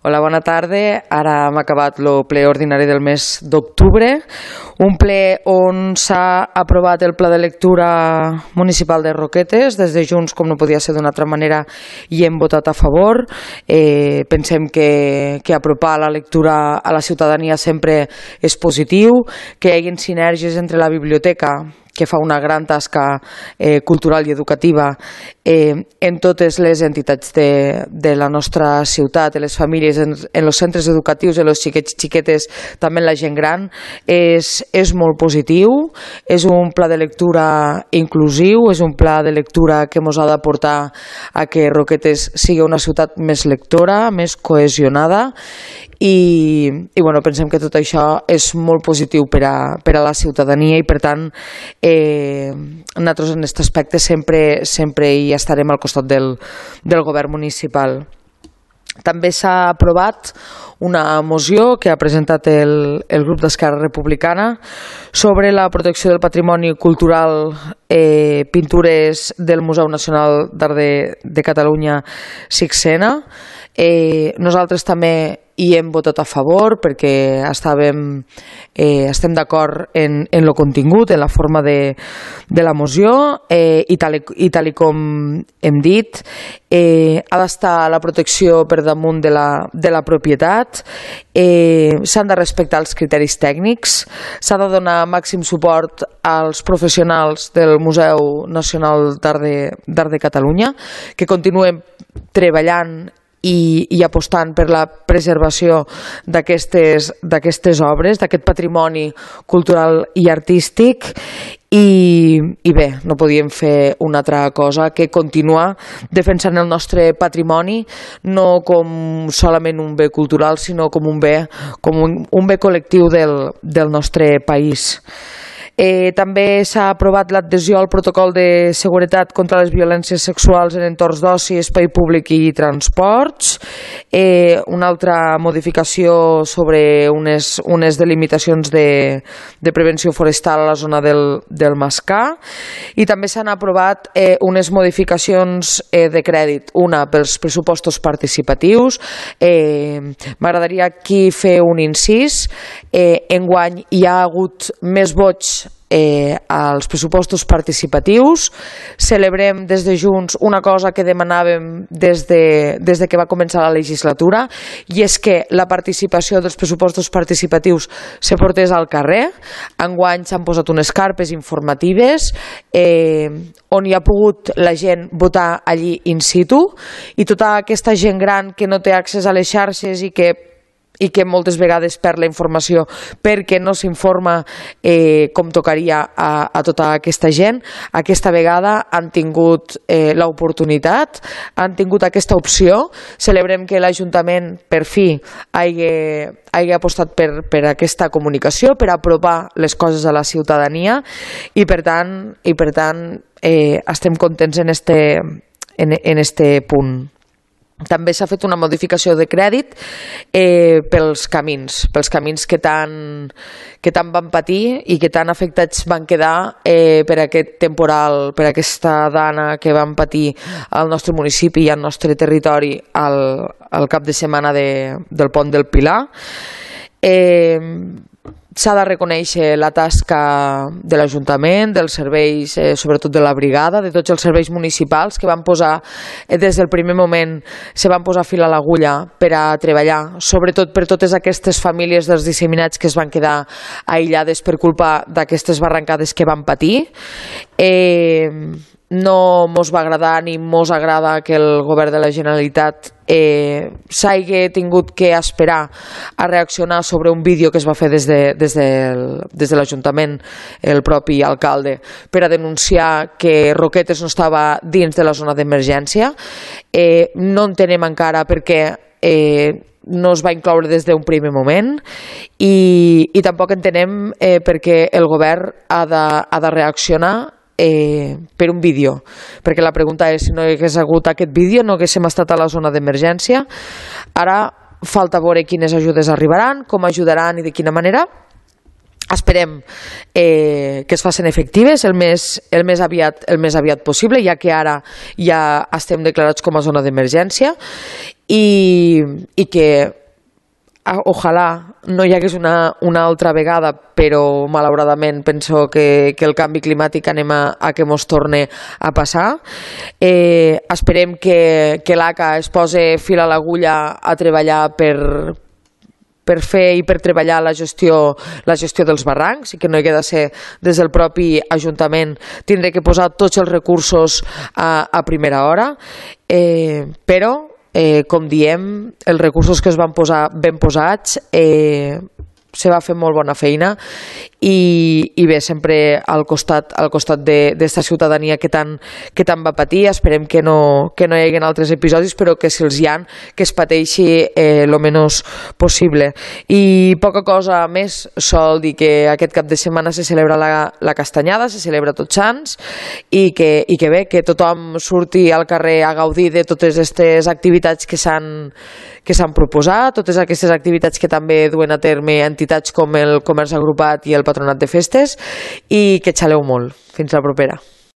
Hola, bona tarda. Ara hem acabat el ple ordinari del mes d'octubre, un ple on s'ha aprovat el pla de lectura municipal de Roquetes. Des de Junts, com no podia ser d'una altra manera, hi hem votat a favor. Pensem que apropar la lectura a la ciutadania sempre és positiu, que hi hagi sinergies entre la biblioteca, que fa una gran tasca cultural i educativa en totes les entitats de la nostra ciutat, en les famílies, en els centres educatius, en els xiquets, xiquetes, també en la gent gran, és molt positiu. És un pla de lectura inclusiu, és un pla de lectura que ens ha de portar a que Roquetes sigui una ciutat més lectora, més cohesionada, i pensem que tot això és molt positiu per a la ciutadania i per tant nosaltres en aquest aspecte sempre hi estarem al costat del govern municipal. També s'ha aprovat una moció que ha presentat el grup d'Esquerra Republicana sobre la protecció del patrimoni cultural, pintures del Museu Nacional d'Art de Catalunya Sixena. Nosaltres també hi hem votat a favor perquè estem d'acord en el contingut, en la forma de la moció, i tal com hem dit, ha d'estar la protecció per damunt de la propietat, s'han de respectar els criteris tècnics, s'ha de donar màxim suport als professionals del Museu Nacional d'Art de Catalunya, que continuen treballant i apostant per la preservació d'aquestes obres, d'aquest patrimoni cultural i artístic. I bé, no podíem fer una altra cosa que continuar defensant el nostre patrimoni, no com solament un bé cultural, sinó com un bé col·lectiu del nostre país. També s'ha aprovat l'adhesió al protocol de seguretat contra les violències sexuals en entorns d'oci, espai públic i transports. Una altra modificació sobre unes delimitacions de prevenció forestal a la zona del Mascar. I també s'han aprovat unes modificacions de crèdit, una pels pressupostos participatius. M'agradaria aquí fer un incís. Enguany hi ha hagut més vots als pressupostos participatius. Celebrem des de Junts una cosa que demanàvem des de que va començar la legislatura, i és que la participació dels pressupostos participatius se portés al carrer. Enguany s'han posat unes carpes informatives on hi ha pogut la gent votar allí in situ, i tota aquesta gent gran que no té accés a les xarxes i que moltes vegades perd la informació perquè no s'informa com tocaria a tota aquesta gent, aquesta vegada han tingut l'oportunitat, han tingut aquesta opció. Celebrem que l'Ajuntament per fi hagi apostat per aquesta comunicació, per apropar les coses a la ciutadania, i per tant estem contents en este punt. També s'ha fet una modificació de crèdit pels camins que tant van patir i que tan afectats van quedar per aquest temporal, per aquesta dana que van patir al nostre municipi i al nostre territori al cap de setmana del Pont del Pilar. S'ha de reconèixer la tasca de l'Ajuntament, dels serveis, sobretot de la brigada, de tots els serveis municipals que van posar, des del primer moment, se van posar fil a l'agulla per a treballar, sobretot per totes aquestes famílies dels disseminats que es van quedar aïllades per culpa d'aquestes barrancades que van patir. No mos va agradar ni mos agrada que el govern de la Generalitat s'hagi tingut que esperar a reaccionar sobre un vídeo que es va fer des de l'Ajuntament, el propi alcalde, per a denunciar que Roquetes no estava dins de la zona d'emergència. No entenem encara per què no es va incloure des d'un primer moment, i tampoc entenem per què el govern ha de reaccionar per un vídeo, perquè la pregunta és: si no hi hagués hagut aquest vídeo no haguéssim estat a la zona d'emergència. Ara falta veure quines ajudes arribaran, com ajudaran i de quina manera. esperem que es facin efectives el més aviat possible, ja que ara ja estem declarats com a zona d'emergència, i que ojalà no hi hagués una altra vegada, però malauradament penso que el canvi climàtic anem a que mos torne a passar. Esperem que l'ACA es posi fil a l'agulla a treballar per fer i per treballar la gestió dels barrancs, i que no hi ha de ser des del propi Ajuntament tindre que posar tots els recursos a primera hora, però com diem, els recursos que es van posar ben posats, se va fer molt bona feina, i bé, sempre al costat d'esta ciutadania que tant va patir. Esperem que no hi hagi altres episodis, però que si els hi ha, que es pateixi el menys possible. I poca cosa més, sol dir que aquest cap de setmana se celebra la Castanyada, se celebra Tots Sants, i que bé, que tothom surti al carrer a gaudir de totes aquestes activitats que s'han proposat, totes aquestes activitats que també duen a terme entitats com el Comerç Agrupat i el Patronat de Festes, i que xaleu molt. Fins la propera.